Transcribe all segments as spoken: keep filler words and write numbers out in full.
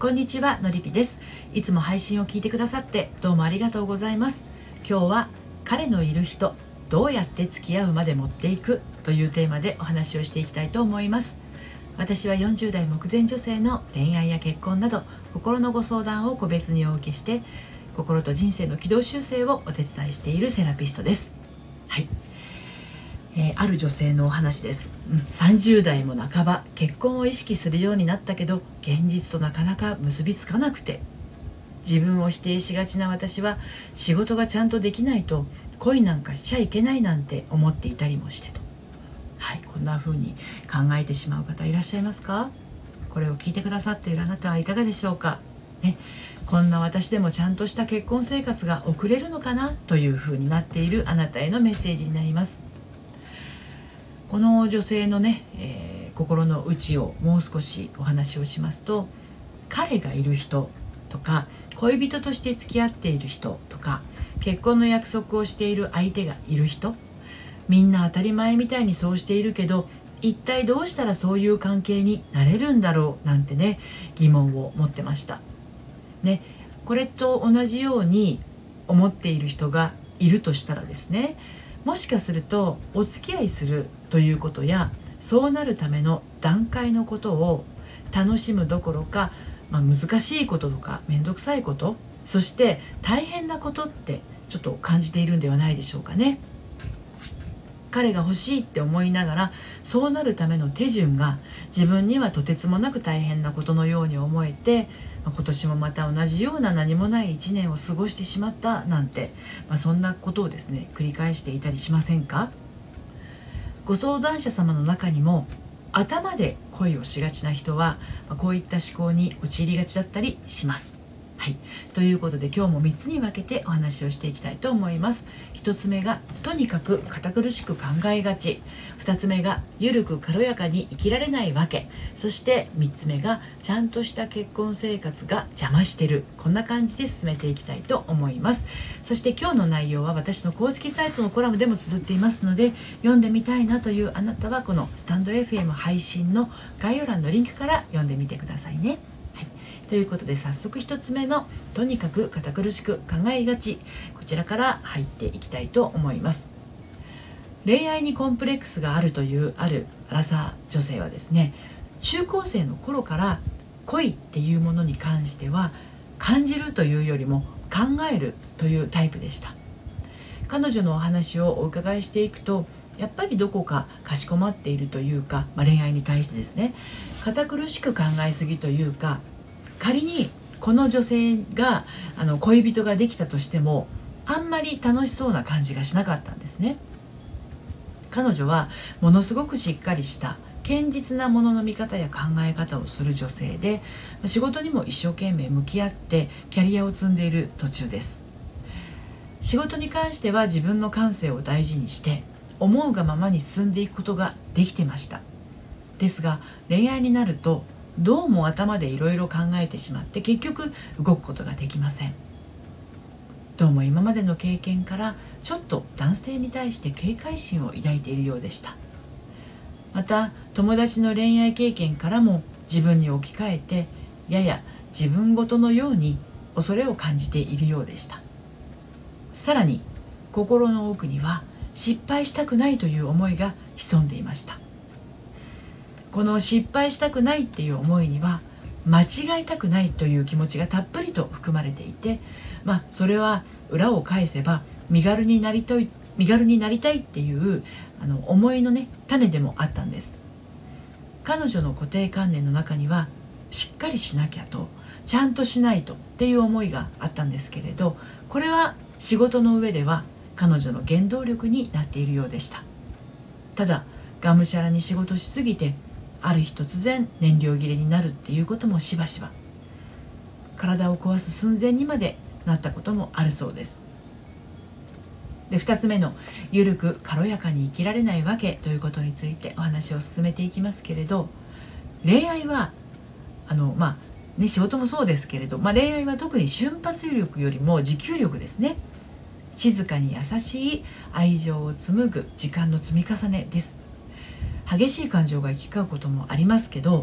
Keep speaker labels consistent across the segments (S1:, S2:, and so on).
S1: こんにちは、のりぴです。いつも配信を聞いてくださってどうもありがとうございます。今日は彼のいる人、どうやって付き合うまで持っていくというテーマでお話をしていきたいと思います。私はよんじゅう代目前女性の恋愛や結婚など心のご相談を個別にお受けして、心と人生の軌道修正をお手伝いしているセラピストです。はい、えー、ある女性のお話です、うん、さんじゅう代も半ば結婚を意識するようになったけど現実となかなか結びつかなくて、自分を否定しがちな私は仕事がちゃんとできないと恋なんかしちゃいけないなんて思っていたりもしてと、はい、こんな風に考えてしまう方いらっしゃいますか？これを聞いてくださっているあなたはいかがでしょうか、ね、こんな私でもちゃんとした結婚生活が送れるのかなという風になっているあなたへのメッセージになります。この女性のね、えー、心の内をもう少しお話をしますと、彼がいる人とか恋人として付き合っている人とか結婚の約束をしている相手がいる人、みんな当たり前みたいにそうしているけど一体どうしたらそういう関係になれるんだろうなんてね、疑問を持ってましたね。これと同じように思っている人がいるとしたらですね、もしかするとお付き合いするということやそうなるための段階のことを楽しむどころか、まあ、難しいこととか面倒くさいこと、そして大変なことってちょっと感じているんではないでしょうかね。彼が欲しいって思いながらそうなるための手順が自分にはとてつもなく大変なことのように思えて、まあ、今年もまた同じような何もない一年を過ごしてしまったなんて、まあ、そんなことをですね繰り返していたりしませんか？ご相談者様の中にも頭で恋をしがちな人は、まあ、こういった思考に陥りがちだったりします。はい、ということで今日もみっつに分けてお話をしていきたいと思います。ひとつめがとにかく堅苦しく考えがち、ふたつめがゆるく軽やかに生きられないわけ、そしてみっつめがちゃんとした結婚生活が邪魔してる。こんな感じで進めていきたいと思います。そして今日の内容は私の公式サイトのコラムでも綴っていますので、読んでみたいなというあなたはこのスタンド エフエム 配信の概要欄のリンクから読んでみてくださいね。ということで早速ひとつめのとにかく堅苦しく考えがち、こちらから入っていきたいと思います。恋愛にコンプレックスがあるというあるアラサー女性はですね、中高生の頃から恋っていうものに関しては感じるというよりも考えるというタイプでした。彼女のお話をお伺いしていくと、やっぱりどこかかしこまっているというか、まあ、恋愛に対してですね堅苦しく考えすぎというか、仮にこの女性があの恋人ができたとしてもあんまり楽しそうな感じがしなかったんですね。彼女はものすごくしっかりした堅実なものの見方や考え方をする女性で、仕事にも一生懸命向き合ってキャリアを積んでいる途中です。仕事に関しては自分の感性を大事にして思うがままに進んでいくことができてました。ですが恋愛になるとどうも頭でいろいろ考えてしまって結局動くことができません。どうも今までの経験からちょっと男性に対して警戒心を抱いているようでした。また友達の恋愛経験からも自分に置き換えてやや自分ごとのように恐れを感じているようでした。さらに心の奥には失敗したくないという思いが潜んでいました。この失敗したくないっていう思いには間違いたくないという気持ちがたっぷりと含まれていて、まあそれは裏を返せば身軽になりたい身軽になりたいっていうあの思いのね種でもあったんです。彼女の固定観念の中にはしっかりしなきゃと、ちゃんとしないとっていう思いがあったんですけれど、これは仕事の上では彼女の原動力になっているようでした。ただがむしゃらに仕事しすぎてある日突然燃料切れになるっていうこともしばしば、体を壊す寸前にまでなったこともあるそうです。でふたつめのゆるく軽やかに生きられないわけということについてお話を進めていきますけれど、恋愛はあのまあね仕事もそうですけれど、まあ、恋愛は特に瞬発力よりも持久力ですね。静かに優しい愛情を紡ぐ時間の積み重ねです。激しい感情が行き交うこともありますけど、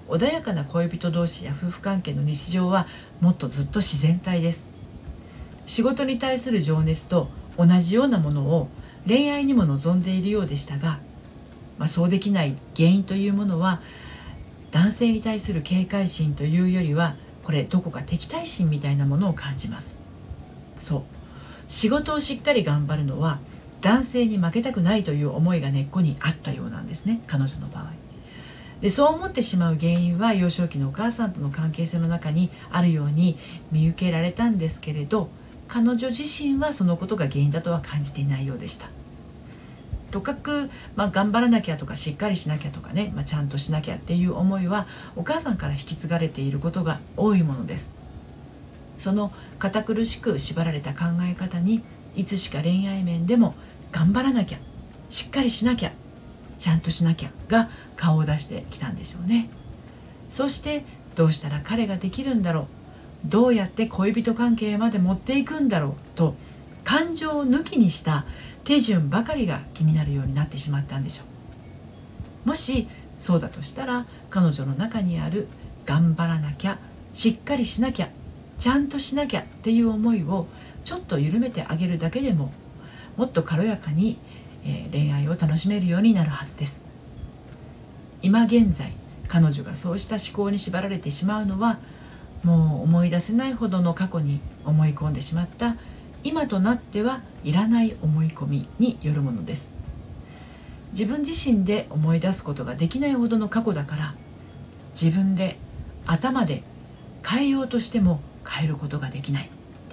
S1: 穏やかな恋人同士や夫婦関係の日常はもっとずっと自然体です。仕事に対する情熱と同じようなものを恋愛にも望んでいるようでしたが、まあ、そうできない原因というものは男性に対する警戒心というよりは、これどこか敵対心みたいなものを感じます。そう、仕事をしっかり頑張るのは男性に負けたくないという思いが根っこにあったようなんですね、彼女の場合で。そう思ってしまう原因は幼少期のお母さんとの関係性の中にあるように見受けられたんですけれど、彼女自身はそのことが原因だとは感じていないようでした。とかく、まあ、頑張らなきゃとかしっかりしなきゃとかね、まあ、ちゃんとしなきゃっていう思いはお母さんから引き継がれていることが多いものです。その堅苦しく縛られた考え方にいつしか恋愛面でも頑張らなきゃ、しっかりしなきゃ、ちゃんとしなきゃが顔を出してきたんでしょうね。そしてどうしたら彼ができるんだろう、どうやって恋人関係まで持っていくんだろうと、感情を抜きにした手順ばかりが気になるようになってしまったんでしょう。もしそうだとしたら、彼女の中にある頑張らなきゃ、しっかりしなきゃ、ちゃんとしなきゃっていう思いをちょっと緩めてあげるだけでも、もっと軽やかに、えー、恋愛を楽しめるようになるはずです。今現在彼女がそうした思考に縛られてしまうのは、もう思い出せないほどの過去に思い込んでしまった今となってはいらない思い込みによるものです。自分自身で思い出すことができないほどの過去だから、自分で頭で変えようとしても変えることができないです。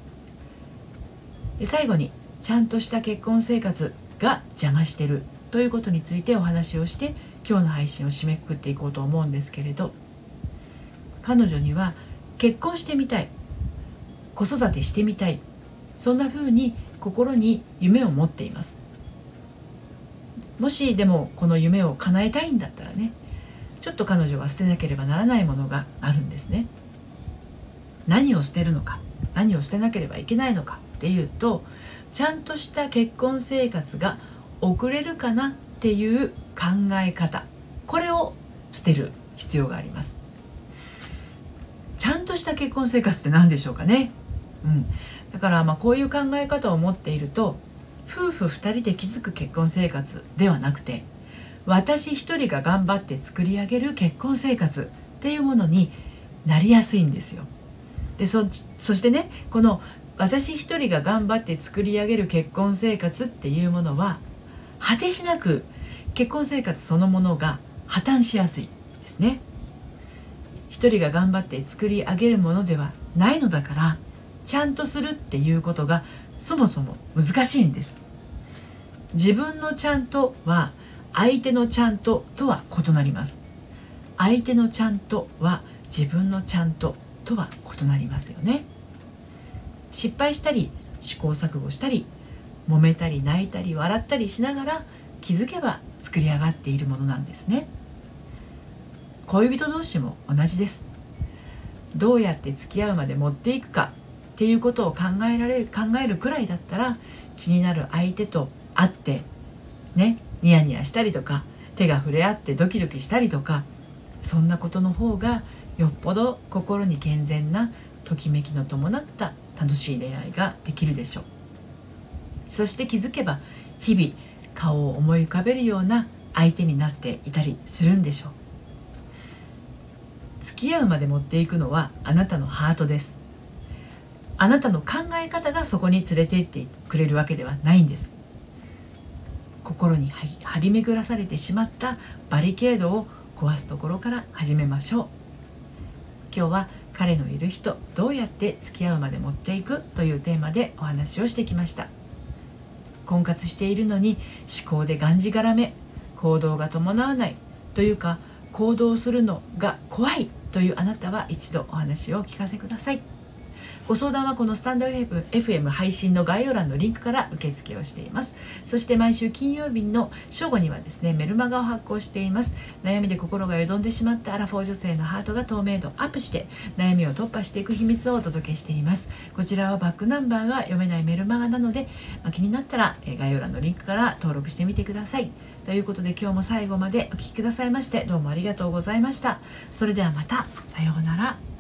S1: で、最後にちゃんとした結婚生活が邪魔してるということについてお話をして今日の配信を締めくくっていこうと思うんですけれど、彼女には結婚してみたい、子育てしてみたい、そんな風に心に夢を持っています。もしでもこの夢を叶えたいんだったらね、ちょっと彼女は捨てなければならないものがあるんですね。何を捨てるのか、何を捨てなければいけないのかっていうと、ちゃんとした結婚生活が送れるかなっていう考え方、これを捨てる必要があります。ちゃんとした結婚生活って何でしょうかね。うん、だからまあこういう考え方を持っていると、夫婦二人で築く結婚生活ではなくて、私一人が頑張って作り上げる結婚生活っていうものになりやすいんですよ。で そ, そしてね、この私一人が頑張って作り上げる結婚生活っていうものは、果てしなく結婚生活そのものが破綻しやすいですね。一人が頑張って作り上げるものではないのだから、ちゃんとするっていうことがそもそも難しいんです。自分のちゃんとは相手のちゃんととは異なります。相手のちゃんとは自分のちゃんととは異なりますよね。失敗したり試行錯誤したり揉めたり泣いたり笑ったりしながら気づけば作り上がっているものなんですね。恋人同士も同じです。どうやって付き合うまで持っていくかっていうことを考えられる考えるくらいだったら、気になる相手と会ってね、ニヤニヤしたりとか、手が触れ合ってドキドキしたりとか、そんなことの方がよっぽど心に健全なときめきの伴った楽しい恋愛ができるでしょう。そして気づけば日々顔を思い浮かべるような相手になっていたりするんでしょう。付き合うまで持っていくのはあなたのハートです。あなたの考え方がそこに連れて行ってくれるわけではないんです。心に張り巡らされてしまったバリケードを壊すところから始めましょう。今日は彼のいる人、どうやって付き合うまで持っていくというテーマでお話をしてきました。婚活しているのに思考でがんじがらめ、行動が伴わないというか、行動するのが怖いというあなたは一度お話をお聞かせください。ご相談はこのスタンド エフエム 配信の概要欄のリンクから受付をしています。そして毎週金曜日の正午にはですね、メルマガを発行しています。悩みで心がよどんでしまったアラフォー女性のハートが透明度アップして悩みを突破していく秘密をお届けしています。こちらはバックナンバーが読めないメルマガなので、まあ、気になったら概要欄のリンクから登録してみてください。 ということで今日も最後までお聞きくださいましてどうもありがとうございました。それではまた。さようなら。